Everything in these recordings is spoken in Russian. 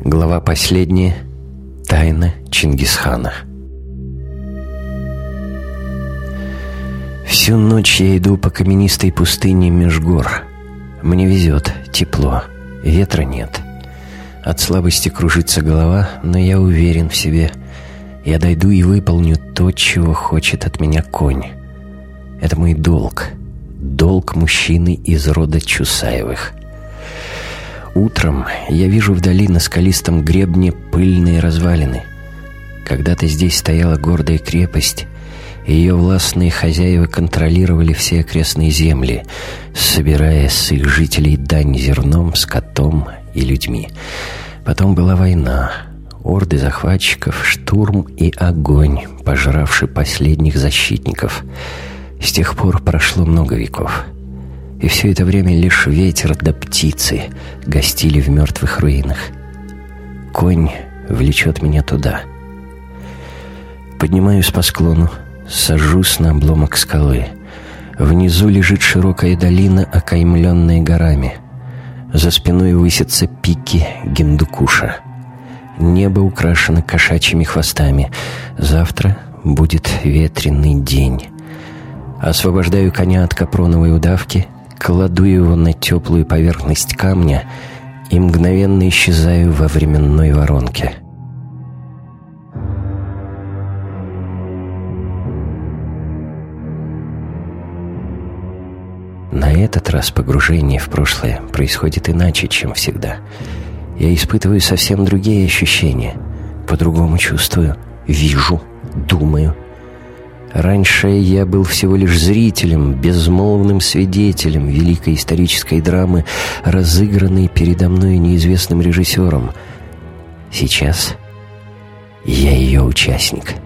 Глава последняя. Тайна Чингисхана. Всю ночь я иду по каменистой пустыне меж гор. Мне везет, тепло, ветра нет. От слабости кружится голова, но я уверен в себе. Я дойду и выполню то, чего хочет от меня конь. Это мой долг. Долг мужчины из рода Чусаевых. Утром я вижу вдали на скалистом гребне пыльные развалины. Когда-то здесь стояла гордая крепость, и ее властные хозяева контролировали все окрестные земли, собирая с их жителей дань зерном, скотом и людьми. Потом была война, орды захватчиков, штурм и огонь, пожравший последних защитников. С тех пор прошло много веков. И все это время лишь ветер да птицы гостили в мертвых руинах. Конь влечет меня туда. Поднимаюсь по склону, сажусь на обломок скалы. Внизу лежит широкая долина, окаймленная горами. За спиной высятся пики Гиндукуша. Небо украшено кошачьими хвостами. Завтра будет ветреный день. Освобождаю коня от капроновой удавки, кладу его на теплую поверхность камня и мгновенно исчезаю во временной воронке. На этот раз погружение в прошлое происходит иначе, чем всегда. Я испытываю совсем другие ощущения, по-другому чувствую, вижу, думаю. Раньше я был всего лишь зрителем, безмолвным свидетелем великой исторической драмы, разыгранной передо мной неизвестным режиссером. Сейчас я ее участник.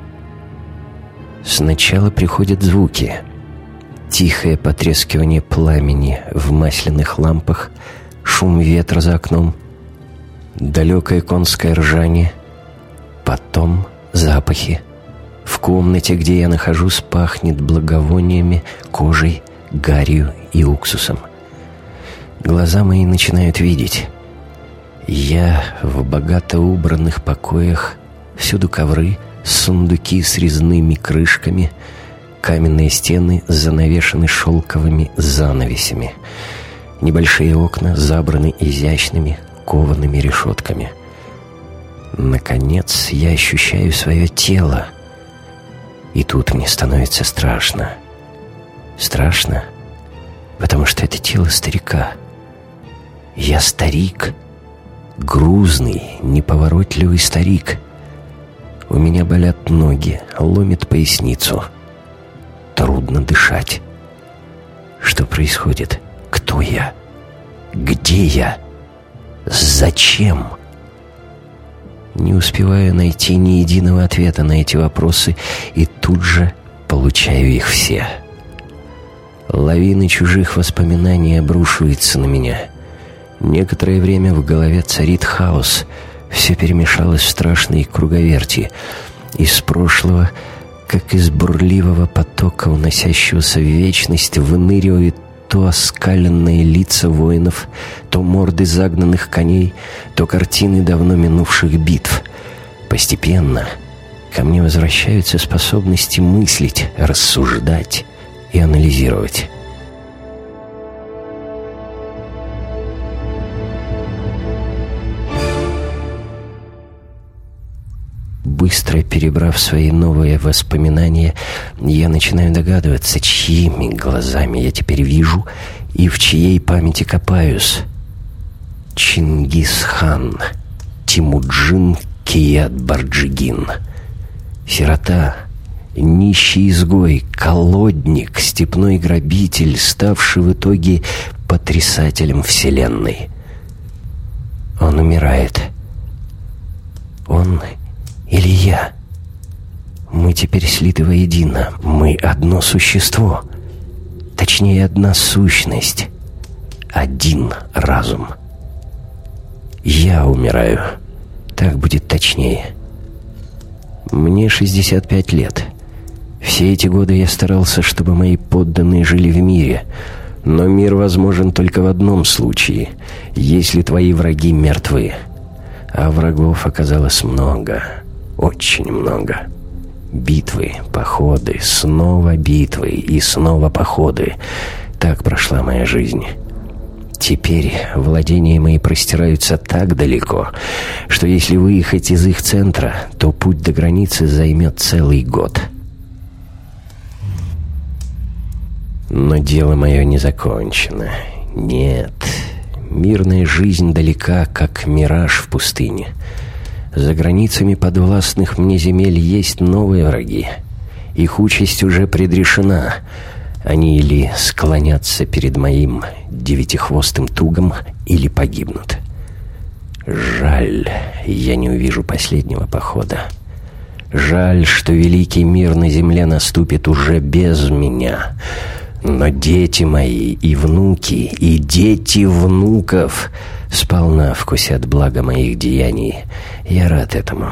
Сначала приходят звуки. Тихое потрескивание пламени в масляных лампах, шум ветра за окном, далекое конское ржание, потом запахи. В комнате, где я нахожусь, пахнет благовониями, кожей, гарью и уксусом. Глаза мои начинают видеть. Я в богато убранных покоях, всюду ковры, сундуки с резными крышками, каменные стены занавешены шелковыми занавесями. Небольшие окна забраны изящными коваными решетками. Наконец я ощущаю свое тело. И тут мне становится страшно. Страшно, потому что это тело старика. Я старик, грузный, неповоротливый старик. У меня болят ноги, ломит поясницу. Трудно дышать. Что происходит? Кто я? Где я? Зачем? Не успеваю найти ни единого ответа на эти вопросы, и тут же получаю их все. Лавины чужих воспоминаний обрушиваются на меня. Некоторое время в голове царит хаос. Все перемешалось в страшной круговерти. Из прошлого, как из бурливого потока, уносящегося в вечность, выныривают то оскаленные лица воинов, то морды загнанных коней, то картины давно минувших битв. Постепенно ко мне возвращаются способности мыслить, рассуждать и анализировать. Быстро перебрав свои новые воспоминания, я начинаю догадываться, чьими глазами я теперь вижу и в чьей памяти копаюсь. Чингисхан, Тимуджин Кият-Барджигин. Сирота, нищий изгой, колодник, степной грабитель, ставший в итоге потрясателем вселенной. Он умирает. Он или я? Мы теперь слиты воедино. Мы одно существо. Точнее, одна сущность. Один разум. Я умираю. Так будет точнее. Мне 65 лет. Все эти годы я старался, чтобы мои подданные жили в мире. Но мир возможен только в одном случае, если твои враги мертвы. А врагов оказалось много, очень много. Битвы, походы, снова битвы и снова походы. Так прошла моя жизнь. Теперь владения мои простираются так далеко, что если выехать из их центра, то путь до границы займет целый год. Но дело мое не закончено. Нет, мирная жизнь далека, как мираж в пустыне. За границами подвластных мне земель есть новые враги. Их участь уже предрешена. Они или склонятся перед моим девятихвостым тугом, или погибнут. Жаль, я не увижу последнего похода. Жаль, что великий мир на земле наступит уже без меня. Но дети мои и внуки, и дети внуков сполна вкусят блага моих деяний. Я рад этому.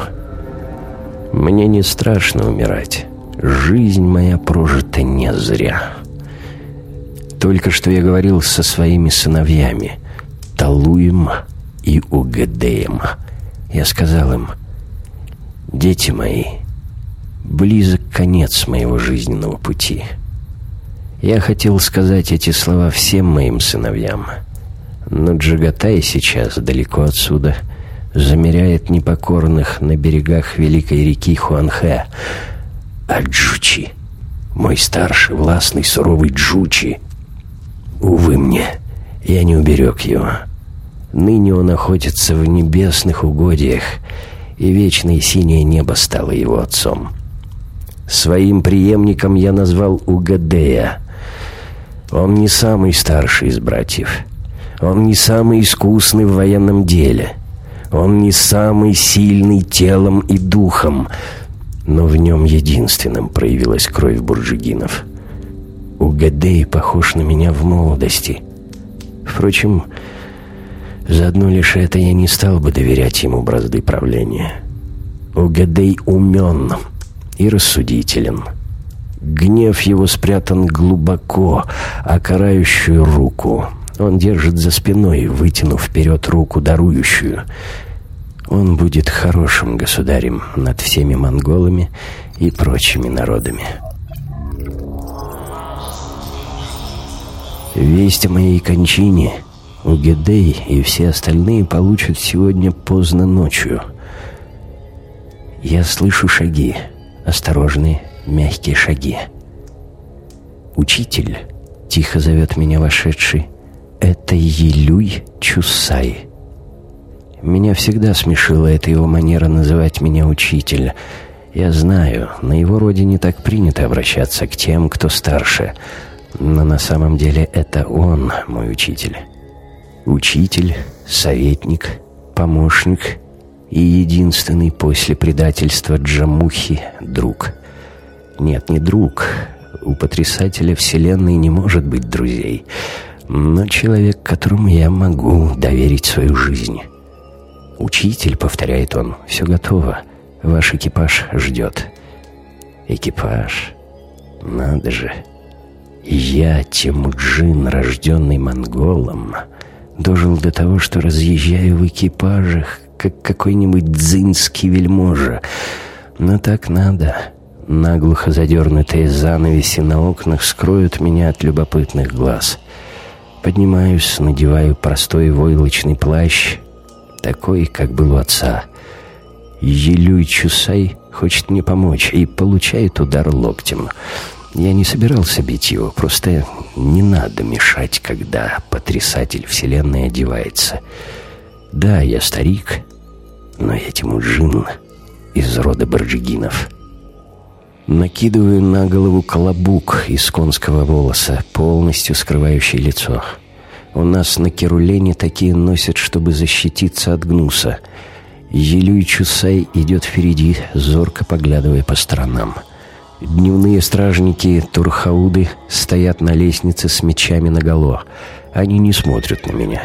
Мне не страшно умирать. Жизнь моя прожита не зря. Только что я говорил со своими сыновьями, Талуем и Угадеем. Я сказал им: «Дети мои, близок конец моего жизненного пути». Я хотел сказать эти слова всем моим сыновьям, но Джагатай сейчас далеко отсюда, замеряет непокорных на берегах великой реки Хуанхэ. А Джучи, мой старший, властный, суровый Джучи, увы мне, я не уберег его. Ныне он находится в небесных угодьях, и вечное синее небо стало его отцом. Своим преемником я назвал Угадея. Он не самый старший из братьев. Он не самый искусный в военном деле. Он не самый сильный телом и духом. Но в нем единственным проявилась кровь бурджигинов. Угадей похож на меня в молодости. Впрочем, за одно лишь это я не стал бы доверять ему бразды правления. Угадей умен и рассудителен. Гнев его спрятан глубоко, а карающую руку он держит за спиной, вытянув вперед руку дарующую. Он будет хорошим государем над всеми монголами и прочими народами. Весть о моей кончине Угадей и все остальные получат сегодня поздно ночью. Я слышу шаги, осторожные, мягкие шаги. «Учитель», — тихо зовет меня вошедший, — «это Елюй Чусай». Меня всегда смешила эта его манера называть меня учитель. Я знаю, на его родине так принято обращаться к тем, кто старше, но на самом деле это он мой учитель. Учитель, советник, помощник и единственный после предательства Джамухи друг. Нет, не друг. У потрясателя вселенной не может быть друзей, но человек, которому я могу доверить свою жизнь. «Учитель», — повторяет он, — «все готово. Ваш экипаж ждет». Экипаж? Надо же. Я, Темуджин, рожденный монголом, дожил до того, что разъезжаю в экипажах, как какой-нибудь дзинский вельможа. Но так надо. Наглухо задернутые занавеси на окнах скроют меня от любопытных глаз. Поднимаюсь, надеваю простой войлочный плащ, такой, как был у отца. Елюй Чусай хочет мне помочь и получает удар локтем. Я не собирался бить его, просто не надо мешать, когда потрясатель вселенной одевается. Да, я старик, но я Темуджин из рода Борджигинов. Накидываю на голову колобук из конского волоса, полностью скрывающий лицо. У нас на Керулене такие носят, чтобы защититься от гнуса. Елюй Чусай идет впереди, зорко поглядывая по сторонам. Дневные стражники Турхауды стоят на лестнице с мечами наголо. Они не смотрят на меня.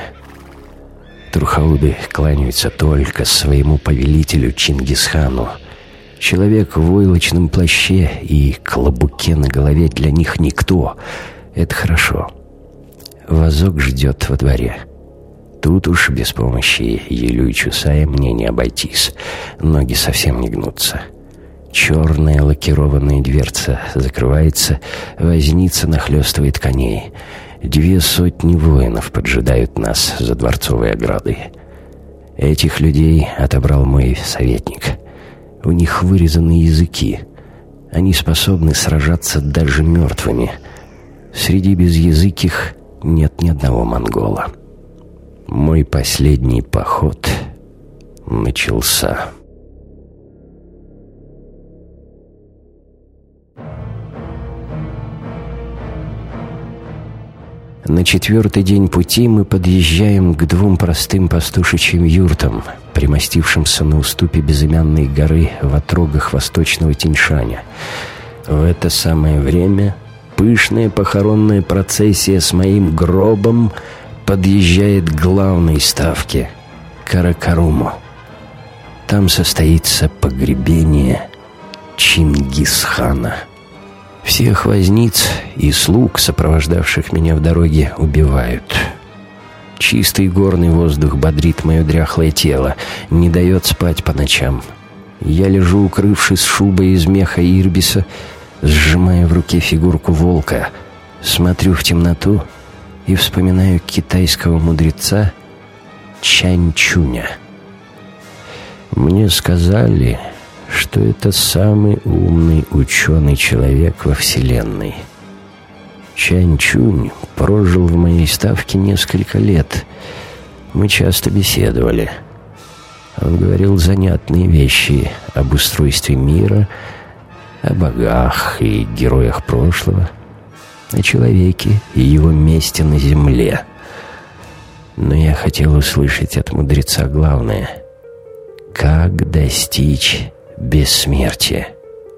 Турхауды кланяются только своему повелителю Чингисхану. Человек в войлочном плаще и клобуке на голове для них никто. Это хорошо. Вазок ждет во дворе. Тут уж без помощи Елю и Чусая мне не обойтись. Ноги совсем не гнутся. Черная лакированная дверца закрывается, возница нахлестывает коней. 200 воинов поджидают нас за дворцовой оградой. Этих людей отобрал мой советник. У них вырезаны языки. Они способны сражаться даже мертвыми. Среди безязыких нет ни одного монгола. Мой последний поход начался. На 4-й день пути мы подъезжаем к 2 простым пастушечьим юртам, примостившимся на уступе безымянной горы в отрогах восточного Тяньшаня. В это самое время пышная похоронная процессия с моим гробом подъезжает к главной ставке — Каракаруму. Там состоится погребение Чингисхана. Всех возниц и слуг, сопровождавших меня в дороге, убивают. Чистый горный воздух бодрит мое дряхлое тело, не дает спать по ночам. Я лежу, укрывшись шубой из меха ирбиса, сжимая в руке фигурку волка, смотрю в темноту и вспоминаю китайского мудреца Чанчуня. Мне сказали, что это самый умный ученый-человек во Вселенной. Чанчунь прожил в моей ставке несколько лет. Мы часто беседовали. Он говорил занятные вещи об устройстве мира, о богах и героях прошлого, о человеке и его месте на земле. Но я хотел услышать от мудреца главное — как достичь бессмертия.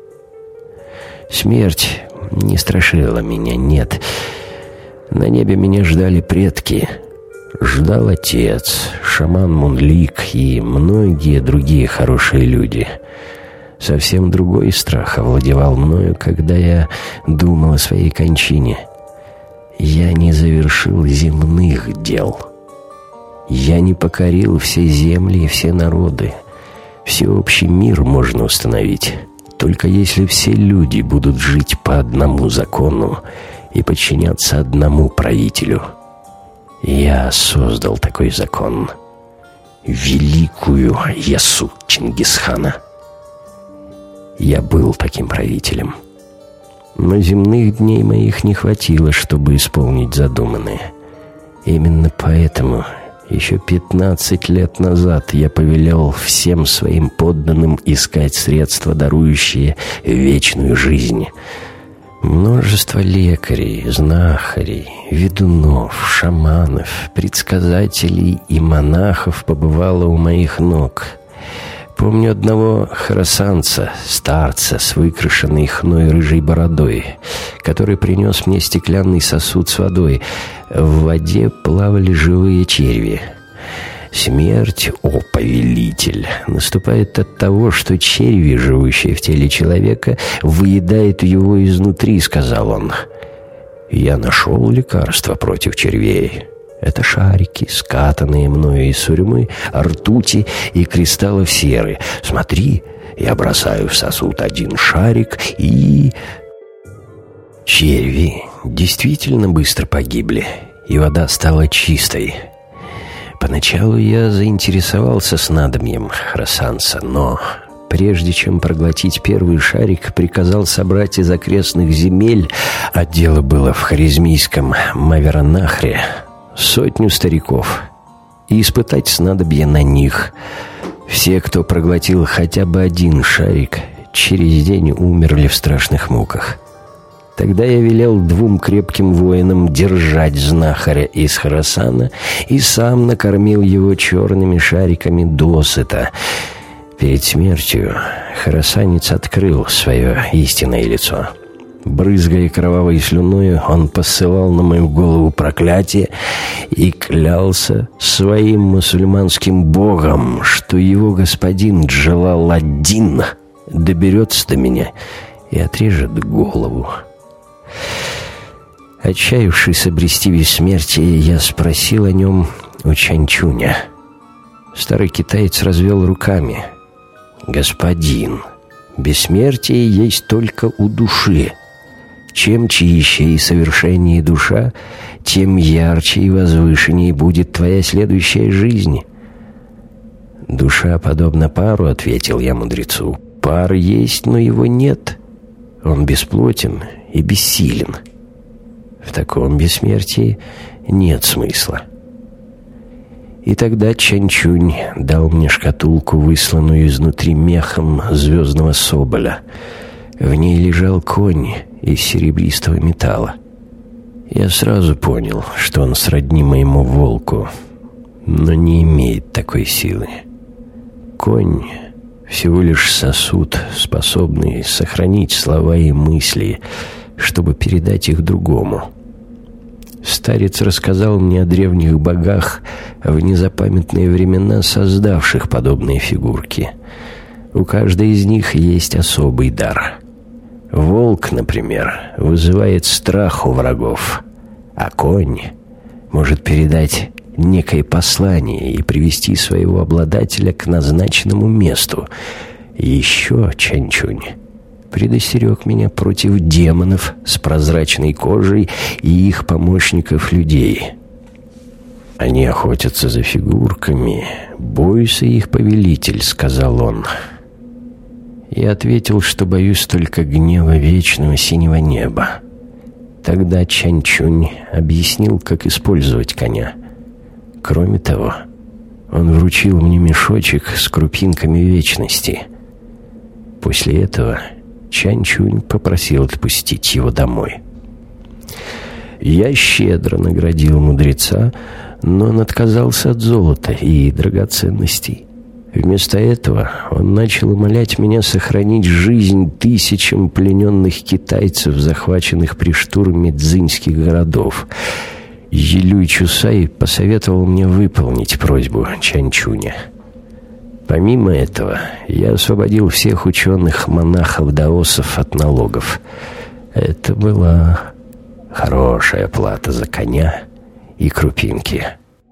Смерть не страшила меня, нет. На небе меня ждали предки. Ждал отец, шаман Мунлик и многие другие хорошие люди. Совсем другой страх овладевал мною, когда я думал о своей кончине. Я не завершил земных дел. Я не покорил все земли и все народы. Всеобщий мир можно установить, только если все люди будут жить по одному закону и подчиняться одному правителю. Я создал такой закон. Великую Ясу Чингисхана. Я был таким правителем. Но земных дней моих не хватило, чтобы исполнить задуманное. Именно поэтому еще 15 лет назад я повелел всем своим подданным искать средства, дарующие вечную жизнь. Множество лекарей, знахарей, ведунов, шаманов, предсказателей и монахов побывало у моих ног. Помню одного хоросанца, старца с выкрашенной хной рыжей бородой, который принес мне стеклянный сосуд с водой. В воде плавали живые черви. Смерть, о повелитель, наступает от того, что черви, живущие в теле человека, выедают его изнутри, сказал он. Я нашел лекарство против червей. Это шарики, скатанные мною из сурьмы, ртути и кристаллов серы. Смотри, я бросаю в сосуд один шарик, и... Черви действительно быстро погибли, и вода стала чистой. Поначалу я заинтересовался снадобьем хоросанца, но прежде чем проглотить первый шарик, приказал собрать из окрестных земель, а дело было в харизмийском Маверанахре, 100 стариков и испытать снадобье на них. Все, кто проглотил хотя бы один шарик, через день умерли в страшных муках. Тогда я велел 2 крепким воинам держать знахаря из Хорасана и сам накормил его черными шариками досыта. Перед смертью хоросанец открыл свое истинное лицо. Брызгая кровавой слюною, он посылал на мою голову проклятие и клялся своим мусульманским богом, что его господин Джалал-ад-Дин доберется до меня и отрежет голову. Отчаявшись обрести бессмертие, я спросил о нем у Чанчуня. Старый китаец развел руками. «Господин, бессмертие есть только у души. Чем чище и совершеннее душа, тем ярче и возвышеннее будет твоя следующая жизнь». «Душа подобна пару», — ответил я мудрецу. «Пар есть, но его нет. Он бесплотен и бессилен. В таком бессмертии нет смысла». И тогда Чанчунь дал мне шкатулку, высланную изнутри мехом звездного соболя. В ней лежал конь из серебристого металла. Я сразу понял, что он сродни моему волку, но не имеет такой силы. Конь — всего лишь сосуд, способный сохранить слова и мысли, чтобы передать их другому. Старец рассказал мне о древних богах, в незапамятные времена создавших подобные фигурки. У каждой из них есть особый дар. Волк, например, вызывает страх у врагов, а конь может передать некое послание и привести своего обладателя к назначенному месту. Еще Чанчунь предостерег меня против демонов с прозрачной кожей и их помощников-людей. «Они охотятся за фигурками. Бойся их, повелитель», — сказал он. Я ответил, что боюсь только гнева вечного синего неба. Тогда Чанчунь объяснил, как использовать коня. Кроме того, он вручил мне мешочек с крупинками вечности. После этого Чанчунь попросил отпустить его домой. Я щедро наградил мудреца, но он отказался от золота и драгоценностей. Вместо этого он начал умолять меня сохранить жизнь тысячам плененных китайцев, захваченных при штурме дзиньских городов. Елюй Чусай посоветовал мне выполнить просьбу Чанчуня. Помимо этого, я освободил всех ученых-монахов-даосов от налогов. Это была хорошая плата за коня и крупинки.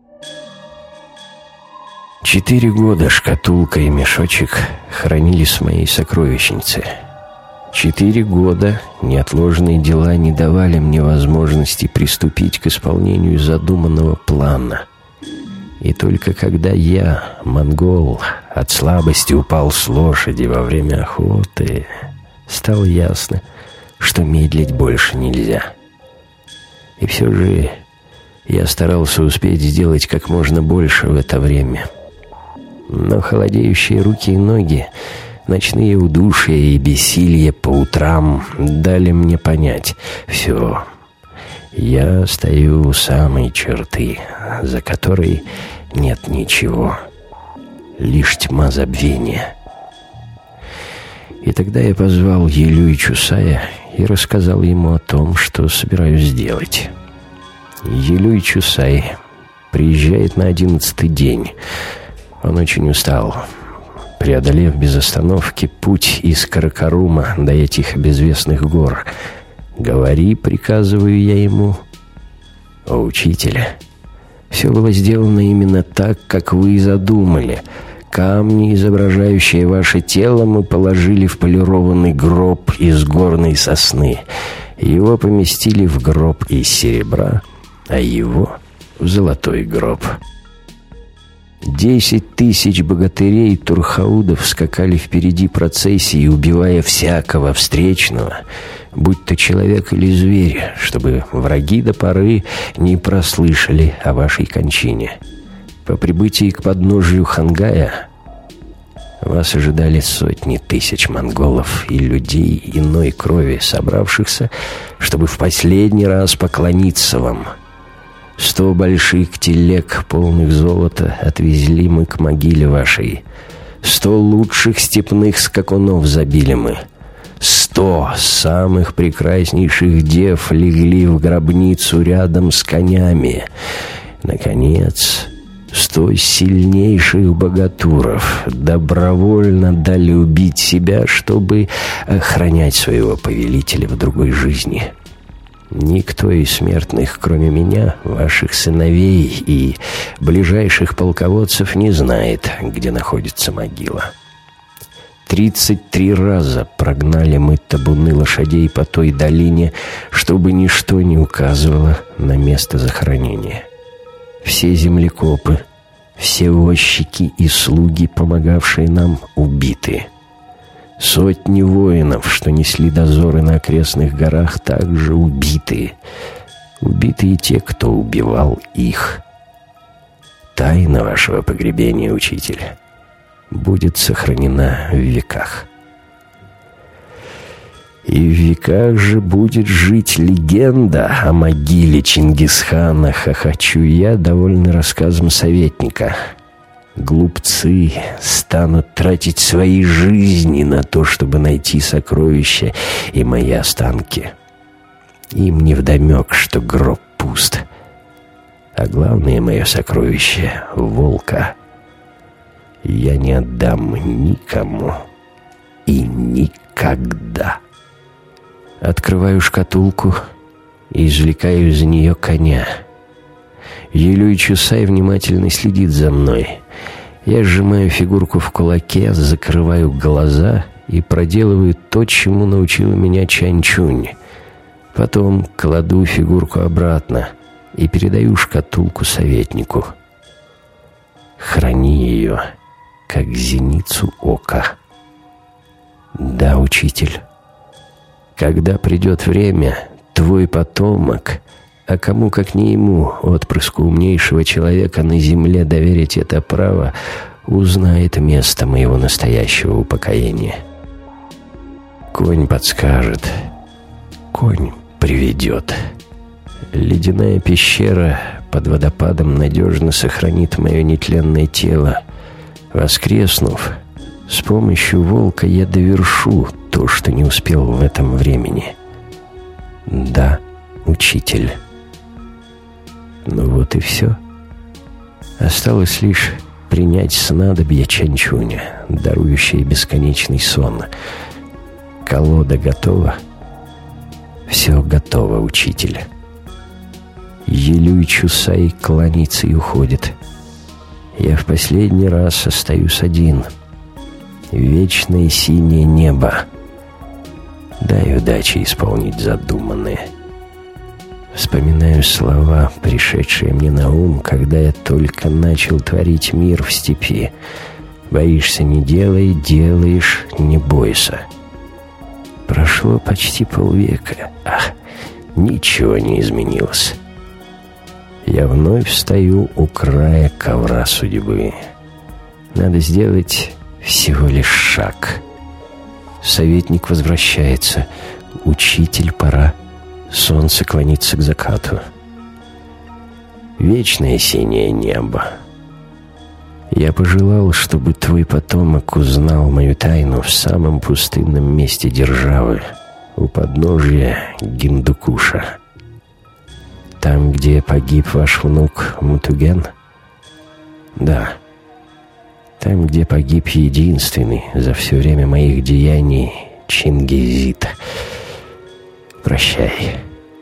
4 года шкатулка и мешочек хранились в моей сокровищнице. 4 года неотложные дела не давали мне возможности приступить к исполнению задуманного плана. И только когда я, монгол, от слабости упал с лошади во время охоты, стало ясно, что медлить больше нельзя. И все же я старался успеть сделать как можно больше в это время. Но холодеющие руки и ноги, ночные удушья и бессилье по утрам дали мне понять: все, я стою у самой черты, за которой нет ничего, лишь тьма забвения. И тогда я позвал Елюй Чусая и рассказал ему о том, что собираюсь сделать. Елюй Чусай приезжает на 11-й день. Он очень устал, преодолев без остановки путь из Каракарума до этих безвестных гор. «Говори», — приказываю я ему. «О, учитель, все было сделано именно так, как вы и задумали. Камни, изображающие ваше тело, мы положили в полированный гроб из горной сосны. Его поместили в гроб из серебра, а его в золотой гроб». 10 тысяч богатырей Турхаудов скакали впереди процессии, убивая всякого встречного, будь то человек или зверь, чтобы враги до поры не прослышали о вашей кончине. По прибытии к подножию Хангая вас ожидали сотни тысяч монголов и людей иной крови, собравшихся, чтобы в последний раз поклониться вам. 100 больших телег, полных золота, отвезли мы к могиле вашей. 100 лучших степных скакунов забили мы. 100 самых прекраснейших дев легли в гробницу рядом с конями. Наконец, 100 сильнейших богатуров добровольно дали убить себя, чтобы охранять своего повелителя в другой жизни. Никто из смертных, кроме меня, ваших сыновей и ближайших полководцев, не знает, где находится могила. 33 раза прогнали мы табуны лошадей по той долине, чтобы ничто не указывало на место захоронения. Все землекопы, все возчики и слуги, помогавшие нам, убиты. Сотни воинов, что несли дозоры на окрестных горах, также убиты. Убиты и те, кто убивал их. Тайна вашего погребения, учитель, будет сохранена в веках. И в веках же будет жить легенда о могиле Чингисхана Хахачуя, довольный рассказом советника. Глупцы станут тратить свои жизни на то, чтобы найти сокровища и мои останки. Им невдомек, что гроб пуст. А главное мое сокровище — волка — я не отдам никому и никогда. Открываю шкатулку и извлекаю из нее коня. Юлий Чусай внимательно следит за мной. Я сжимаю фигурку в кулаке, закрываю глаза и проделываю то, чему научила меня Чанчунь. Потом кладу фигурку обратно и передаю шкатулку советнику. Храни ее, как зеницу ока. Да, учитель, когда придет время, твой потомок, а кому, как не ему, отпрыску умнейшего человека на земле, доверить это право, узнает место моего настоящего упокоения. Конь подскажет, конь приведет. Ледяная пещера под водопадом надежно сохранит мое нетленное тело. Воскреснув, с помощью волка я довершу то, что не успел в этом времени. Да, учитель. Ну вот и все. Осталось лишь принять снадобье Чанчуня, дарующее бесконечный сон. Колода готова? Все готово, учитель. Юлий Чусай кланяется и уходит. Я в последний раз остаюсь один. Вечное синее небо. Дай удачи исполнить задуманное. Вспоминаю слова, пришедшие мне на ум, когда я только начал творить мир в степи. Боишься — не делай, делаешь — не бойся. Прошло почти полвека. Ничего не изменилось. Я вновь стою у края ковра судьбы. Надо сделать всего лишь шаг. Советник возвращается. Учитель, пора. Солнце клонится к закату. Вечное синее небо. Я пожелал, чтобы твой потомок узнал мою тайну в самом пустынном месте державы, у подножия Гиндукуша. Там, где погиб ваш внук Мутуген? Да. Там, где погиб единственный за все время моих деяний Чингизид. Прощай,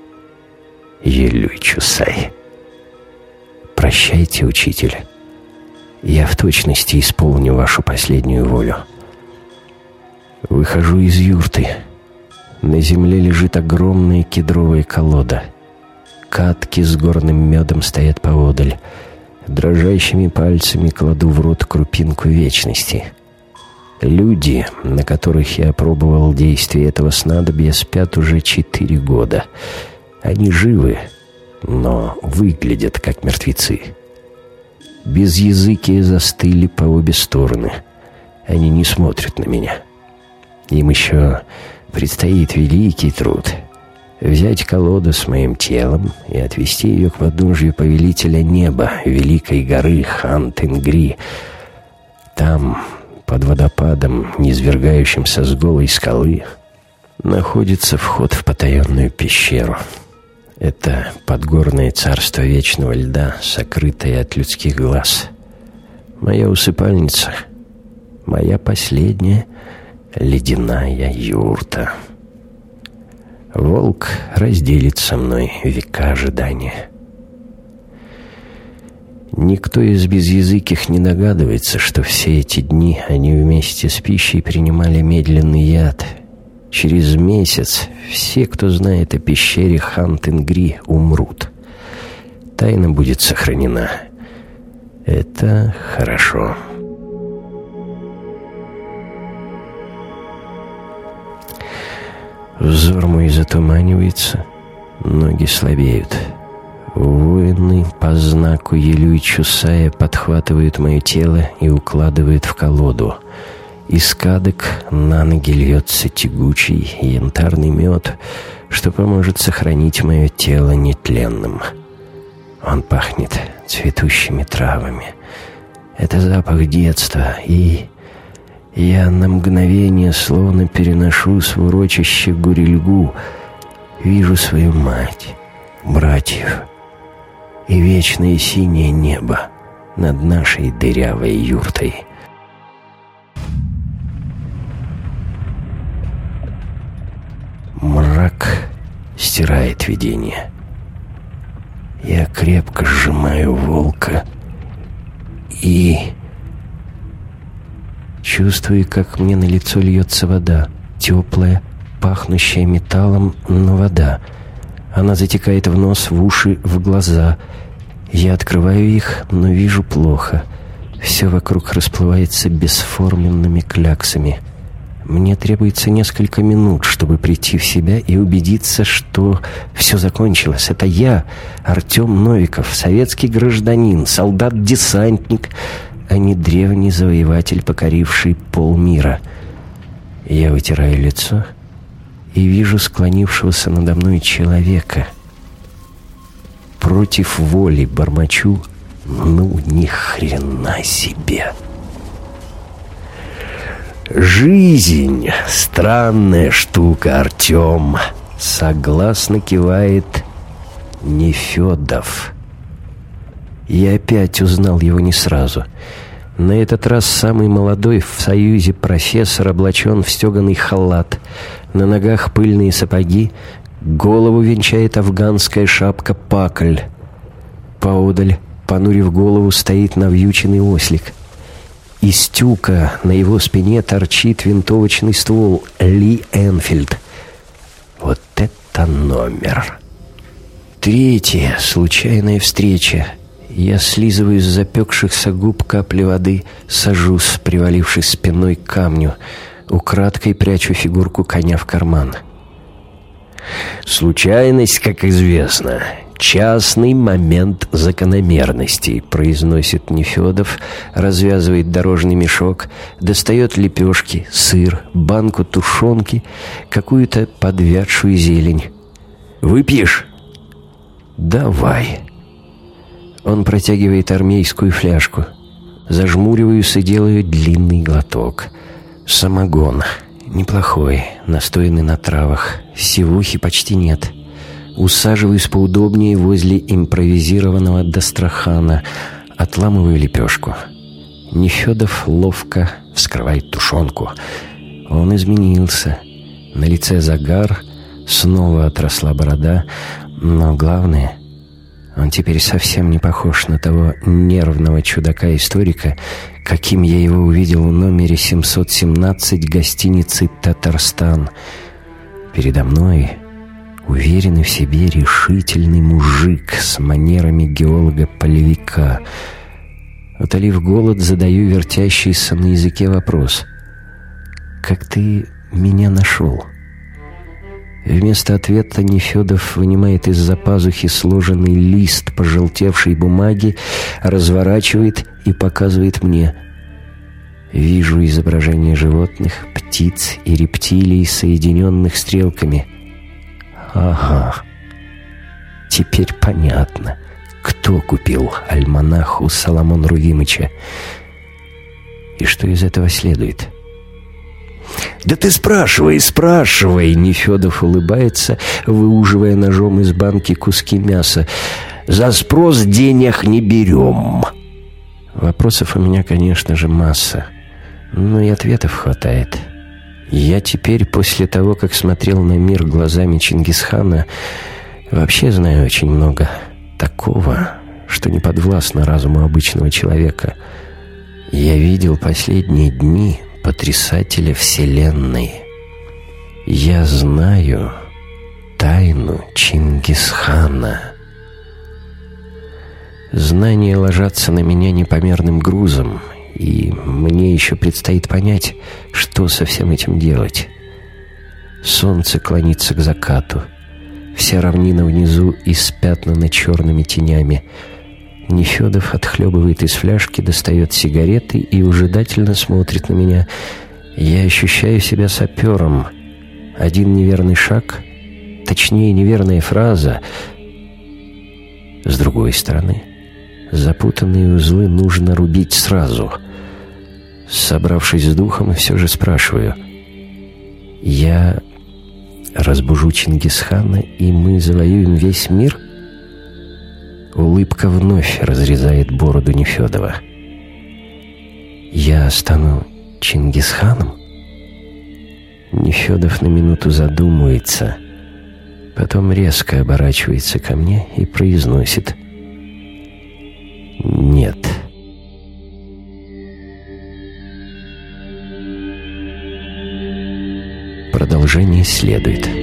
Юлий Чусай. Прощайте, учитель. Я в точности исполню вашу последнюю волю. Выхожу из юрты. На земле лежит огромная кедровая колода. Катки с горным медом стоят поодаль. Дрожащими пальцами кладу в рот крупинку вечности. Люди, на которых я опробовал действие этого снадобья, спят уже 4 года. Они живы, но выглядят как мертвецы. Безязыкие застыли по обе стороны. Они не смотрят на меня. Им еще предстоит великий труд — взять колоду с моим телом и отвести ее к подножию повелителя неба, великой горы Хан-Тенгри. Там, под водопадом, низвергающимся с голой скалы, находится вход в потаенную пещеру. Это подгорное царство вечного льда, сокрытое от людских глаз. Моя усыпальница, моя последняя ледяная юрта. волк разделит со мной века ожидания. Никто из безязыких не догадывается, что все эти дни они вместе с пищей принимали медленный яд. Через месяц все, кто знает о пещере Хан-Тенгри, умрут. Тайна будет сохранена. Это хорошо. Взор мой затуманивается, ноги слабеют. Воины по знаку Елю и Чусая подхватывают мое тело и укладывают в колоду. Из кадок на ноги льется тягучий янтарный мед, что поможет сохранить мое тело нетленным. Он пахнет цветущими травами. Это запах детства, и я на мгновение словно переношусь в урочище Гурильгу, вижу свою мать, братьев и вечное синее небо над нашей дырявой юртой. Мрак стирает видение. Я крепко сжимаю волка и чувствую, как мне на лицо льется вода, теплая, пахнущая металлом, но вода. Она затекает в нос, в уши, в глаза. Я открываю их, но вижу плохо. Все вокруг расплывается бесформенными кляксами. Мне требуется несколько минут, чтобы прийти в себя и убедиться, что все закончилось. Это я, Артем Новиков, советский гражданин, солдат-десантник, а не древний завоеватель, покоривший полмира. Я вытираю лицо и вижу склонившегося надо мной человека. Против воли бормочу: ну, ни хрена себе! «Жизнь — странная штука, Артем», — согласно кивает Нефедов. Я опять узнал его не сразу. На этот раз самый молодой в Союзе профессор облачен в стеганый халат. На ногах пыльные сапоги, голову венчает афганская шапка-пакль. Поодаль, понурив голову, стоит навьюченный ослик. Из тюка на его спине торчит винтовочный ствол Ли Энфилд. Вот это номер! Третья случайная встреча. Я слизываю с запекшихся губ капли воды, сажусь, привалившись спиной к камню. Украдкой прячу фигурку коня в карман. Случайность, как известно, частный момент закономерности, произносит Нефедов, развязывает дорожный мешок, достает лепешки, сыр, банку тушенки, какую-то подвядшую зелень. «Выпьешь?» «Давай». Он протягивает армейскую фляжку. Зажмуриваюсь и делаю длинный глоток. Самогон. Неплохой, настоянный на травах. Сивухи почти нет. Усаживаюсь поудобнее возле импровизированного дастрахана. Отламываю лепешку. Нефедов ловко вскрывает тушенку. Он изменился. На лице загар, снова отросла борода. Но главное, он теперь совсем не похож на того нервного чудака-историка, каким я его увидел в номере 717 гостиницы «Татарстан». Передо мной уверенный в себе решительный мужик с манерами геолога-полевика. Утолив голод, задаю вертящийся на языке вопрос: «Как ты меня нашел?» Вместо ответа Нефедов вынимает из-за пазухи сложенный лист пожелтевшей бумаги, разворачивает и показывает мне. Вижу изображения животных, птиц и рептилий, соединенных стрелками. Ага, теперь понятно, кто купил альманах у Соломона Рувимыча. И что из этого следует? «Да ты спрашивай, спрашивай!» Нефедов улыбается, выуживая ножом из банки куски мяса. «За спрос денег не берем!» Вопросов у меня, конечно же, масса, но и ответов хватает. Я теперь, после того, как смотрел на мир глазами Чингисхана, вообще знаю очень много такого, что не подвластно разуму обычного человека. Я видел последние дни потрясателя Вселенной. Я знаю тайну Чингисхана. Знания ложатся на меня непомерным грузом, и мне еще предстоит понять, что со всем этим делать. Солнце клонится к закату. Вся равнина внизу испятнана черными тенями. Нефедов отхлебывает из фляжки, достает сигареты и выжидательно смотрит на меня. Я ощущаю себя сапером. Один неверный шаг, точнее, неверная фраза. С другой стороны, запутанные узлы нужно рубить сразу. Собравшись с духом, все же спрашиваю. Я разбужу Чингисхана, и мы завоюем весь мир? Улыбка вновь разрезает бороду Нефедова. Я стану Чингисханом? Нефедов на минуту задумывается, потом резко оборачивается ко мне и произносит: «Нет». Продолжение следует.